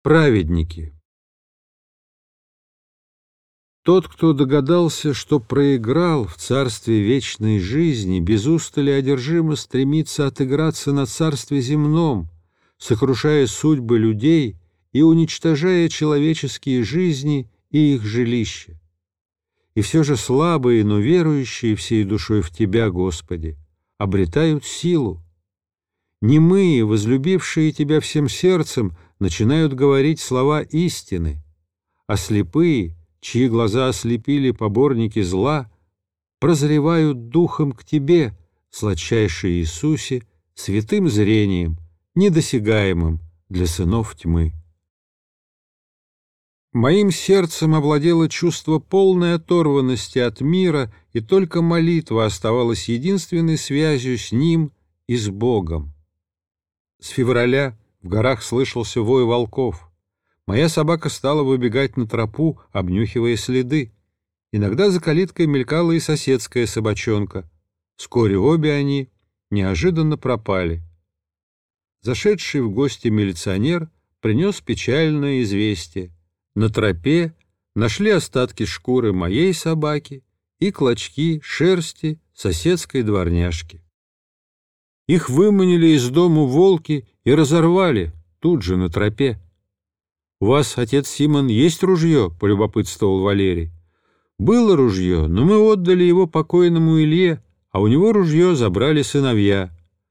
Праведники. Тот, кто догадался, что проиграл в царстве вечной жизни, без устали одержимо стремится отыграться на царстве земном, сокрушая судьбы людей и уничтожая человеческие жизни и их жилища. И все же слабые, но верующие всей душой в Тебя, Господи, обретают силу. Немые, возлюбившие Тебя всем сердцем, начинают говорить слова истины, а слепые, чьи глаза ослепили поборники зла, прозревают духом к Тебе, сладчайший Иисусе, святым зрением, недосягаемым для сынов тьмы. Моим сердцем овладело чувство полной оторванности от мира, и только молитва оставалась единственной связью с Ним и с Богом. С февраля в горах слышался вой волков. Моя собака стала выбегать на тропу, обнюхивая следы. Иногда за калиткой мелькала и соседская собачонка. Вскоре обе они неожиданно пропали. Зашедший в гости милиционер принес печальное известие. На тропе нашли остатки шкуры моей собаки и клочки шерсти соседской дворняжки. Их выманили из дому волки и разорвали тут же на тропе. «У вас, отец Симон, есть ружье?» — полюбопытствовал Валерий. «Было ружье, но мы отдали его покойному Илье, а у него ружье забрали сыновья».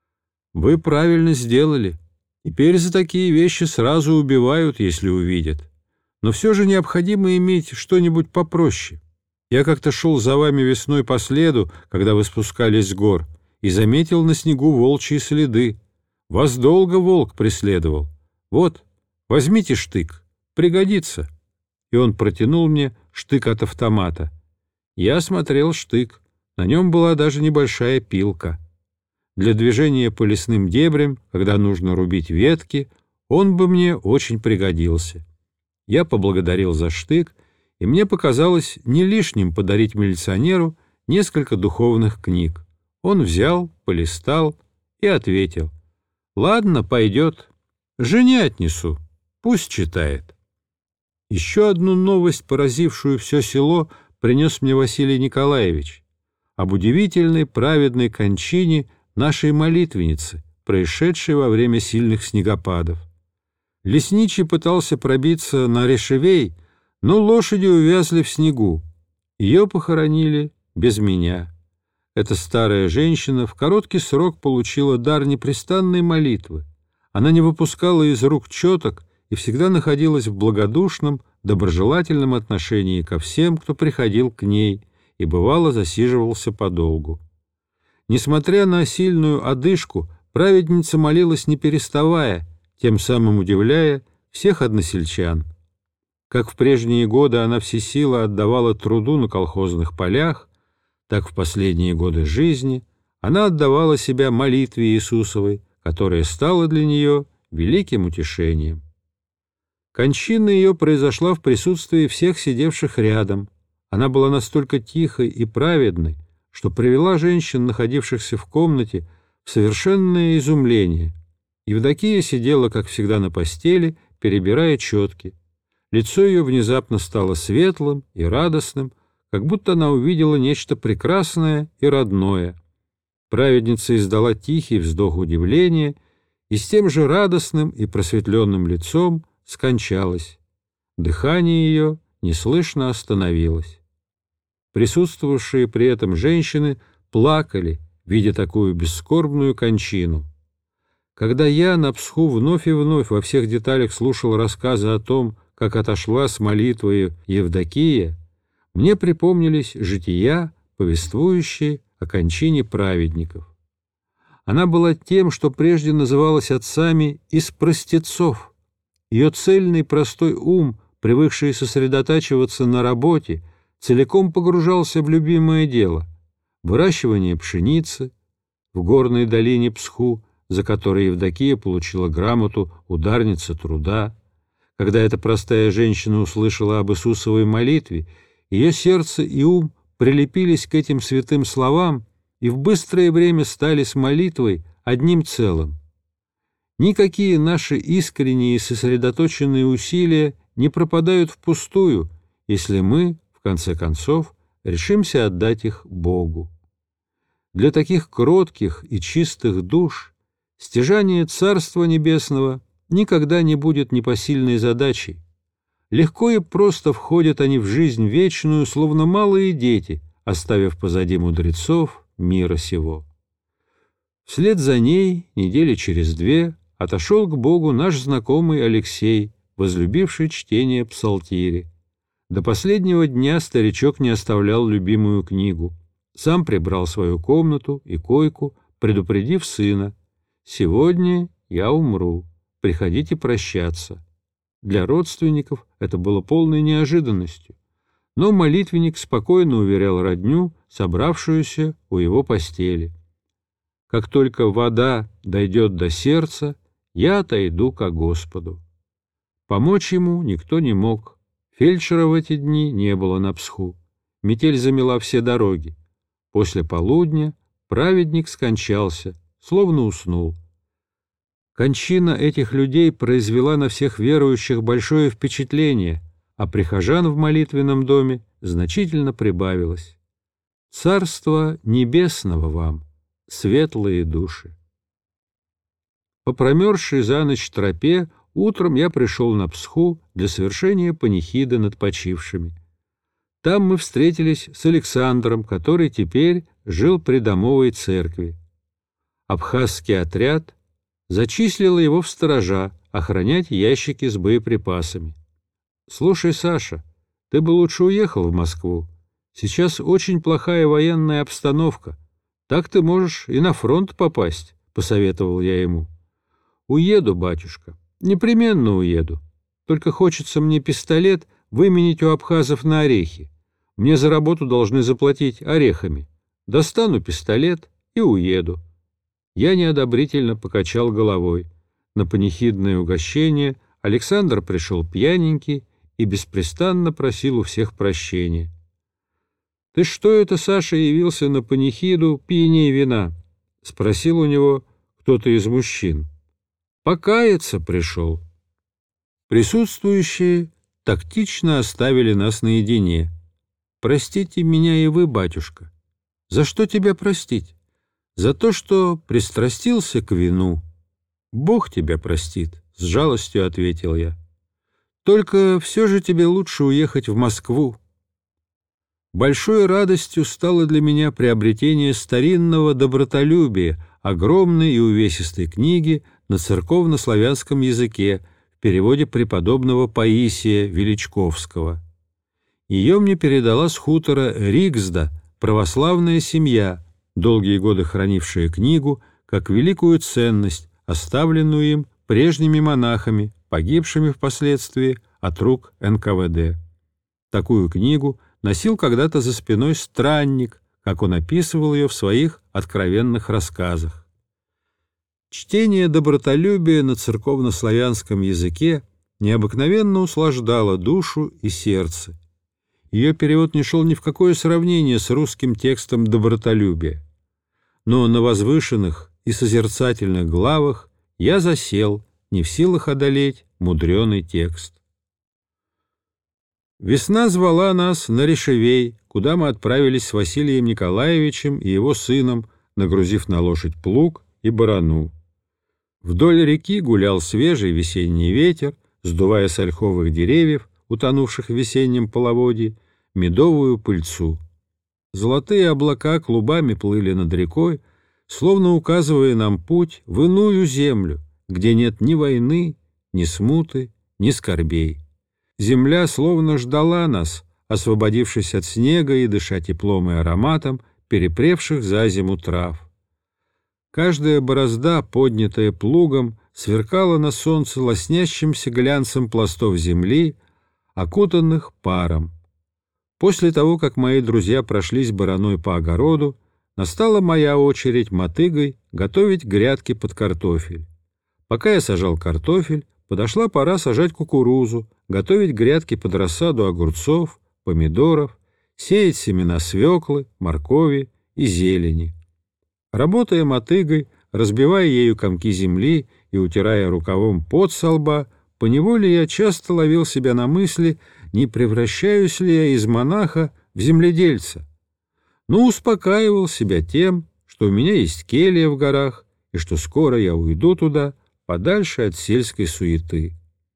«Вы правильно сделали. Теперь за такие вещи сразу убивают, если увидят. Но все же необходимо иметь что-нибудь попроще. Я как-то шел за вами весной по следу, когда вы спускались с гор, и заметил на снегу волчьи следы. Вас долго волк преследовал. Вот, возьмите штык, пригодится». И он протянул мне штык от автомата. Я осмотрел штык, на нем была даже небольшая пилка. Для движения по лесным дебрям, когда нужно рубить ветки, он бы мне очень пригодился. Я поблагодарил за штык, и мне показалось не лишним подарить милиционеру несколько духовных книг. Он взял, полистал и ответил: «Ладно, пойдет. Жене отнесу, пусть читает». Еще одну новость, поразившую все село, принес мне Василий Николаевич об удивительной праведной кончине нашей молитвенницы, происшедшей во время сильных снегопадов. Лесничий пытался пробиться на Решевей, но лошади увязли в снегу. Ее похоронили без меня. Эта старая женщина в короткий срок получила дар непрестанной молитвы. Она не выпускала из рук четок и всегда находилась в благодушном, доброжелательном отношении ко всем, кто приходил к ней, и бывало засиживался подолгу. Несмотря на сильную одышку, праведница молилась не переставая, тем самым удивляя всех односельчан. Как в прежние годы она всесило отдавала труду на колхозных полях, так в последние годы жизни она отдавала себя молитве Иисусовой, которая стала для нее великим утешением. Кончина ее произошла в присутствии всех сидевших рядом. Она была настолько тихой и праведной, что привела женщин, находившихся в комнате, в совершенное изумление. Евдокия сидела, как всегда, на постели, перебирая четки. Лицо ее внезапно стало светлым и радостным, как будто она увидела нечто прекрасное и родное. Праведница издала тихий вздох удивления и с тем же радостным и просветленным лицом скончалась. Дыхание ее неслышно остановилось. Присутствовавшие при этом женщины плакали, видя такую бесскорбную кончину. Когда я на Псху вновь и вновь во всех деталях слушал рассказы о том, как отошла с молитвою Евдокия, мне припомнились жития, повествующие о кончине праведников. Она была тем, что прежде называлось отцами из простецов. Ее цельный простой ум, привыкший сосредотачиваться на работе, целиком погружался в любимое дело — выращивание пшеницы. В горной долине Псху, за которой Евдокия получила грамоту «Ударница труда». Когда эта простая женщина услышала об Иисусовой молитве, ее сердце и ум прилепились к этим святым словам и в быстрое время стали с молитвой одним целым. Никакие наши искренние и сосредоточенные усилия не пропадают впустую, если мы, в конце концов, решимся отдать их Богу. Для таких кротких и чистых душ стяжание Царства Небесного никогда не будет непосильной задачей. Легко и просто входят они в жизнь вечную, словно малые дети, оставив позади мудрецов мира сего. Вслед за ней, недели через 2, отошел к Богу наш знакомый Алексей, возлюбивший чтение псалтири. До последнего дня старичок не оставлял любимую книгу. Сам прибрал свою комнату и койку, предупредив сына: «Сегодня я умру, приходите прощаться». Для родственников это было полной неожиданностью, но молитвенник спокойно уверял родню, собравшуюся у его постели: «Как только вода дойдет до сердца, я отойду ко Господу». Помочь ему никто не мог. Фельдшера в эти дни не было на Псху. Метель замела все дороги. После полудня праведник скончался, словно уснул. Кончина этих людей произвела на всех верующих большое впечатление, а прихожан в молитвенном доме значительно прибавилось. Царство небесного вам, светлые души! По промерзшей за ночь тропе утром я пришел на Псху для совершения панихиды над почившими. Там мы встретились с Александром, который теперь жил при домовой церкви. Абхазский отряд зачислил его в сторожа охранять ящики с боеприпасами. «Слушай, Саша, ты бы лучше уехал в Москву. Сейчас очень плохая военная обстановка. Так ты можешь и на фронт попасть», — посоветовал я ему. «Уеду, батюшка, непременно уеду. Только хочется мне пистолет выменить у абхазов на орехи. Мне за работу должны заплатить орехами. Достану пистолет и уеду». Я неодобрительно покачал головой. На панихидное угощение Александр пришел пьяненький и беспрестанно просил у всех прощения. «Ты что это, Саша, явился на панихиду пьяней вина?» — спросил у него кто-то из мужчин. «Покаяться пришел». Присутствующие тактично оставили нас наедине. «Простите меня и вы, батюшка». «За что тебя простить?» «За то, что пристрастился к вину». «Бог тебя простит», — с жалостью ответил я. «Только все же тебе лучше уехать в Москву». Большой радостью стало для меня приобретение старинного добротолюбия, огромной и увесистой книги на церковно-славянском языке в переводе преподобного Паисия Величковского. Ее мне передала с хутора Ригзда православная семья, долгие годы хранившая книгу как великую ценность, оставленную им прежними монахами, погибшими впоследствии от рук НКВД. Такую книгу носил когда-то за спиной странник, как он описывал ее в своих откровенных рассказах. Чтение добротолюбия на церковно-славянском языке необыкновенно услаждало душу и сердце. Ее перевод не шел ни в какое сравнение с русским текстом добротолюбия. Но на возвышенных и созерцательных главах я засел, не в силах одолеть мудреный текст. Весна звала нас на Решевей, куда мы отправились с Василием Николаевичем и его сыном, нагрузив на лошадь плуг и барану. Вдоль реки гулял свежий весенний ветер, сдувая с ольховых деревьев, утонувших в весеннем половодье, медовую пыльцу. Золотые облака клубами плыли над рекой, словно указывая нам путь в иную землю, где нет ни войны, ни смуты, ни скорбей. Земля словно ждала нас, освободившись от снега и дыша теплом и ароматом перепревших за зиму трав. Каждая борозда, поднятая плугом, сверкала на солнце лоснящимся глянцем пластов земли, окутанных паром. После того, как мои друзья прошлись бараной по огороду, настала моя очередь мотыгой готовить грядки под картофель. Пока я сажал картофель, подошла пора сажать кукурузу, готовить грядки под рассаду огурцов, помидоров, сеять семена свеклы, моркови и зелени. Работая мотыгой, разбивая ею комки земли и утирая рукавом пот со лба, поневоле я часто ловил себя на мысли, не превращаюсь ли я из монаха в земледельца. Но успокаивал себя тем, что у меня есть келья в горах и что скоро я уйду туда, подальше от сельской суеты.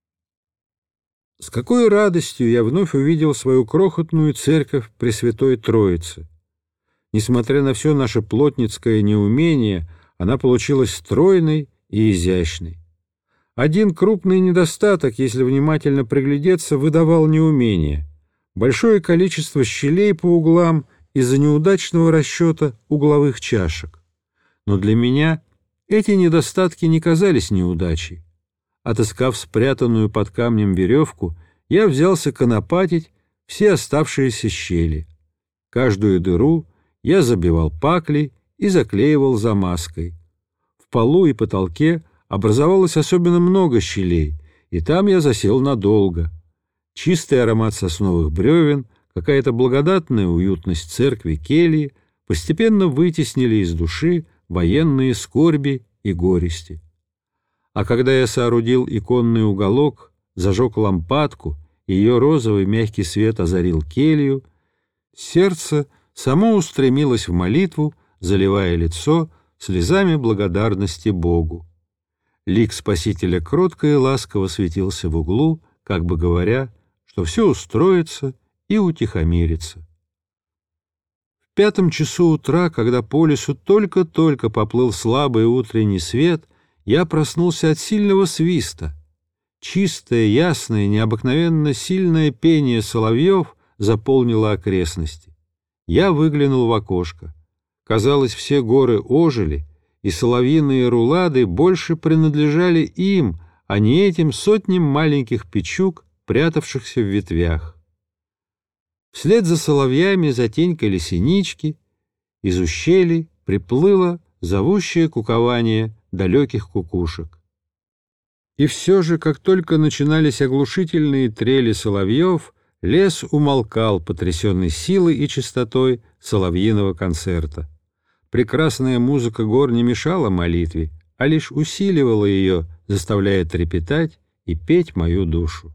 С какой радостью я вновь увидел свою крохотную церковь Пресвятой Троицы. Несмотря на все наше плотницкое неумение, она получилась стройной и изящной. Один крупный недостаток, если внимательно приглядеться, выдавал неумение. Большое количество щелей по углам из-за неудачного расчета угловых чашек. Но для меня эти недостатки не казались неудачей. Отыскав спрятанную под камнем веревку, я взялся конопатить все оставшиеся щели. Каждую дыру я забивал паклей и заклеивал замазкой. В полу и потолке образовалось особенно много щелей, и там я засел надолго. Чистый аромат сосновых бревен, какая-то благодатная уютность церкви кельи постепенно вытеснили из души военные скорби и горести. А когда я соорудил иконный уголок, зажег лампадку, и ее розовый мягкий свет озарил келью, сердце само устремилось в молитву, заливая лицо слезами благодарности Богу. Лик Спасителя кротко и ласково светился в углу, как бы говоря, что все устроится и утихомирится. В 5 часу утра, когда по лесу только-только поплыл слабый утренний свет, я проснулся от сильного свиста. Чистое, ясное, необыкновенно сильное пение соловьев заполнило окрестности. Я выглянул в окошко. Казалось, все горы ожили, и соловьиные рулады больше принадлежали им, а не этим сотням маленьких печук, прятавшихся в ветвях. Вслед за соловьями затенькали синички, из ущелий приплыло зовущее кукование далеких кукушек. И все же, как только начинались оглушительные трели соловьев, лес умолкал, потрясенный силой и чистотой соловьиного концерта. Прекрасная музыка гор не мешала молитве, а лишь усиливала ее, заставляя трепетать и петь мою душу.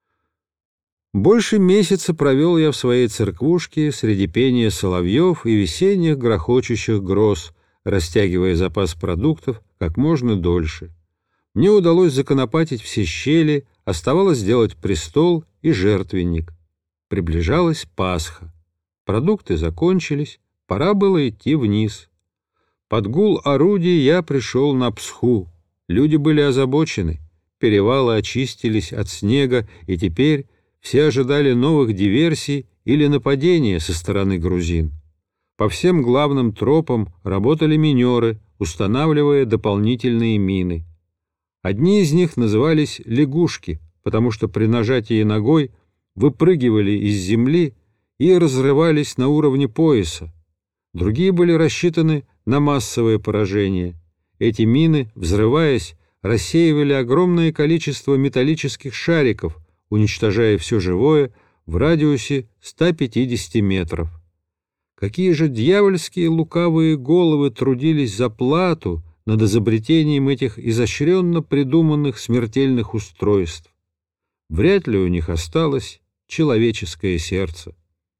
Больше месяца провел я в своей церквушке среди пения соловьев и весенних грохочущих гроз, растягивая запас продуктов как можно дольше. Мне удалось законопатить все щели, оставалось сделать престол и жертвенник. Приближалась Пасха. Продукты закончились, пора было идти вниз. Под гул орудий я пришел на Псху. Люди были озабочены, перевалы очистились от снега, и теперь все ожидали новых диверсий или нападения со стороны грузин. По всем главным тропам работали минеры, устанавливая дополнительные мины. Одни из них назывались лягушки, потому что при нажатии ногой выпрыгивали из земли и разрывались на уровне пояса. Другие были рассчитаны на массовое поражение. Эти мины, взрываясь, рассеивали огромное количество металлических шариков, уничтожая все живое в радиусе 150 метров. Какие же дьявольские лукавые головы трудились за плату над изобретением этих изощренно придуманных смертельных устройств. Вряд ли у них осталось человеческое сердце.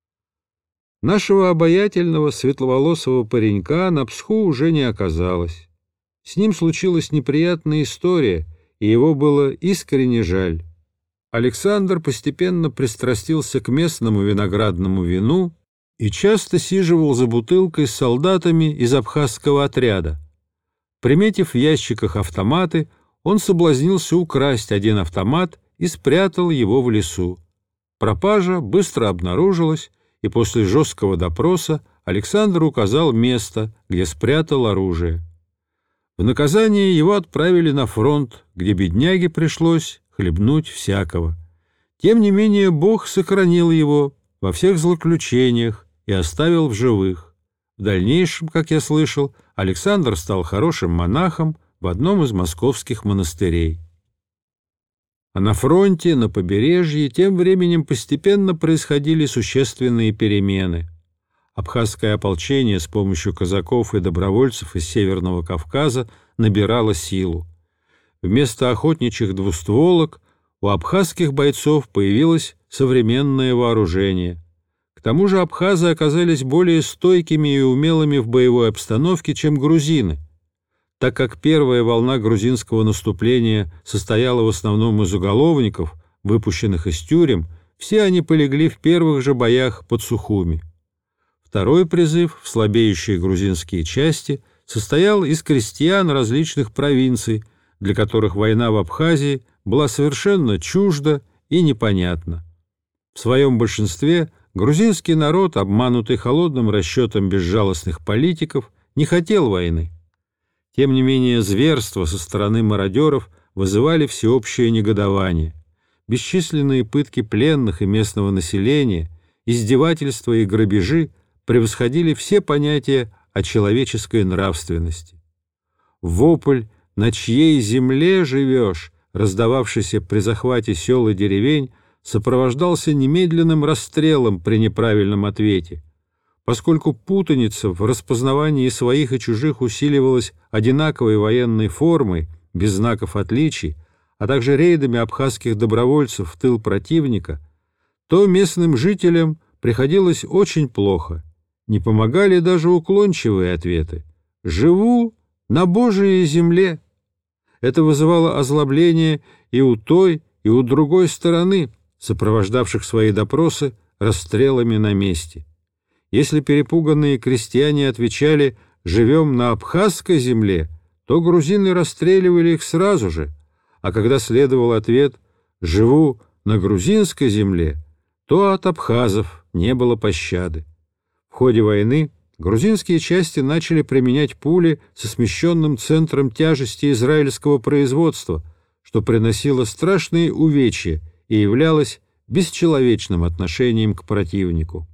Нашего обаятельного светловолосого паренька на Псху уже не оказалось. С ним случилась неприятная история, и его было искренне жаль. Александр постепенно пристрастился к местному виноградному вину и часто сиживал за бутылкой с солдатами из абхазского отряда. Приметив в ящиках автоматы, он соблазнился украсть один автомат и спрятал его в лесу. Пропажа быстро обнаружилась, и после жесткого допроса Александр указал место, где спрятал оружие. В наказание его отправили на фронт, где бедняге пришлось хлебнуть всякого. Тем не менее Бог сохранил его во всех злоключениях и оставил в живых. В дальнейшем, как я слышал, Александр стал хорошим монахом в одном из московских монастырей. А на фронте, на побережье, тем временем постепенно происходили существенные перемены. Абхазское ополчение с помощью казаков и добровольцев из Северного Кавказа набирало силу. Вместо охотничьих двустволок у абхазских бойцов появилось современное вооружение. К тому же абхазы оказались более стойкими и умелыми в боевой обстановке, чем грузины. Так как первая волна грузинского наступления состояла в основном из уголовников, выпущенных из тюрем, все они полегли в первых же боях под Сухуми. Второй призыв в слабеющие грузинские части состоял из крестьян различных провинций, для которых война в Абхазии была совершенно чужда и непонятна. В своем большинстве грузинский народ, обманутый холодным расчетом безжалостных политиков, не хотел войны. Тем не менее, зверства со стороны мародеров вызывали всеобщее негодование. Бесчисленные пытки пленных и местного населения, издевательства и грабежи превосходили все понятия о человеческой нравственности. Вопль «На чьей земле живешь?», раздававшийся при захвате сел и деревень, сопровождался немедленным расстрелом при неправильном ответе. Поскольку путаница в распознавании своих и чужих усиливалась одинаковой военной формой, без знаков отличий, а также рейдами абхазских добровольцев в тыл противника, то местным жителям приходилось очень плохо. Не помогали даже уклончивые ответы. «Живу на Божией земле». Это вызывало озлобление и у той, и у другой стороны, сопровождавших свои допросы расстрелами на месте. Если перепуганные крестьяне отвечали «живем на абхазской земле», то грузины расстреливали их сразу же, а когда следовал ответ «живу на грузинской земле», то от абхазов не было пощады. В ходе войны грузинские части начали применять пули со смещенным центром тяжести израильского производства, что приносило страшные увечья и являлось бесчеловечным отношением к противнику.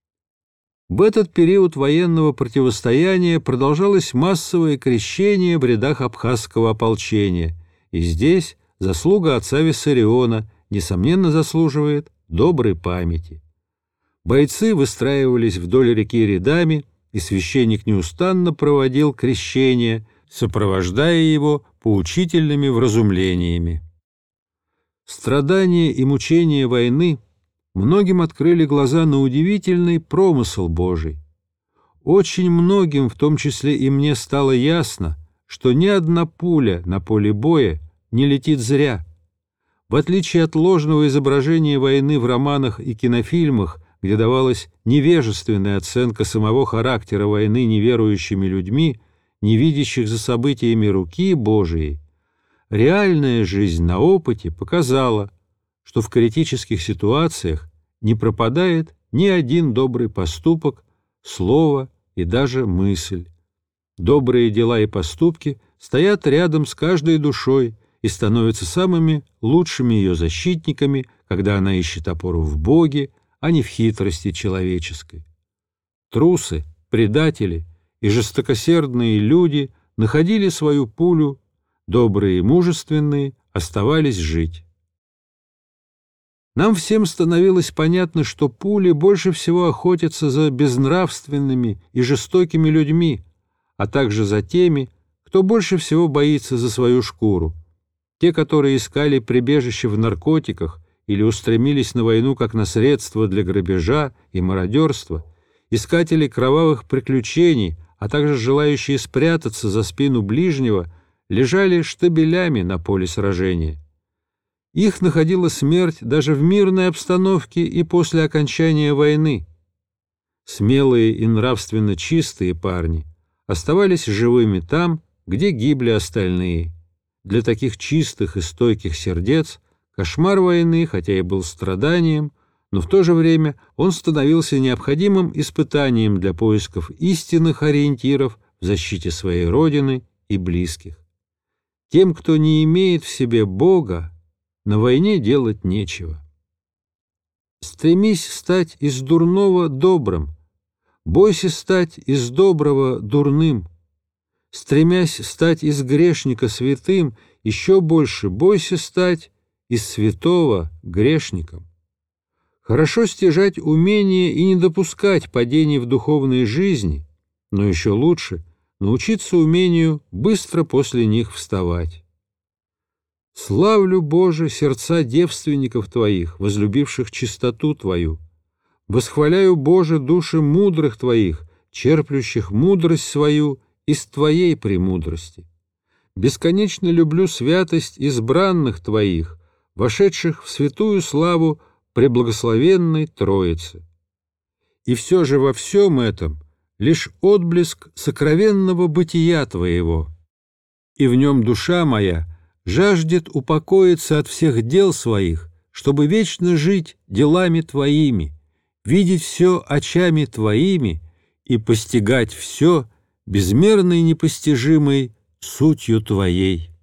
В этот период военного противостояния продолжалось массовое крещение в рядах абхазского ополчения, и здесь заслуга отца Виссариона, несомненно, заслуживает доброй памяти. Бойцы выстраивались вдоль реки рядами, и священник неустанно проводил крещение, сопровождая его поучительными вразумлениями. Страдания и мучения войны многим открыли глаза на удивительный промысел Божий. Очень многим, в том числе и мне, стало ясно, что ни одна пуля на поле боя не летит зря. В отличие от ложного изображения войны в романах и кинофильмах, где давалась невежественная оценка самого характера войны неверующими людьми, не видящих за событиями руки Божией, реальная жизнь на опыте показала, что в критических ситуациях не пропадает ни один добрый поступок, слово и даже мысль. Добрые дела и поступки стоят рядом с каждой душой и становятся самыми лучшими ее защитниками, когда она ищет опору в Боге, а не в хитрости человеческой. Трусы, предатели и жестокосердные люди находили свою пулю, добрые и мужественные оставались жить. Нам всем становилось понятно, что пули больше всего охотятся за безнравственными и жестокими людьми, а также за теми, кто больше всего боится за свою шкуру. Те, которые искали прибежище в наркотиках или устремились на войну как на средство для грабежа и мародерства, искатели кровавых приключений, а также желающие спрятаться за спину ближнего, лежали штабелями на поле сражения. Их находила смерть даже в мирной обстановке и после окончания войны. Смелые и нравственно чистые парни оставались живыми там, где гибли остальные. Для таких чистых и стойких сердец кошмар войны, хотя и был страданием, но в то же время он становился необходимым испытанием для поисков истинных ориентиров в защите своей родины и близких. Тем, кто не имеет в себе Бога, на войне делать нечего. Стремись стать из дурного добрым, бойся стать из доброго дурным. Стремясь стать из грешника святым, еще больше бойся стать из святого грешником. Хорошо стяжать умение и не допускать падений в духовной жизни, но еще лучше научиться умению быстро после них вставать. Славлю, Боже, сердца девственников Твоих, возлюбивших чистоту Твою. Восхваляю, Боже, души мудрых Твоих, черплющих мудрость свою из Твоей премудрости. Бесконечно люблю святость избранных Твоих, вошедших в святую славу преблагословенной Троицы. И все же во всем этом лишь отблеск сокровенного бытия Твоего, и в нем душа моя жаждет упокоиться от всех дел своих, чтобы вечно жить делами Твоими, видеть все очами Твоими и постигать все безмерной непостижимой сутью Твоей.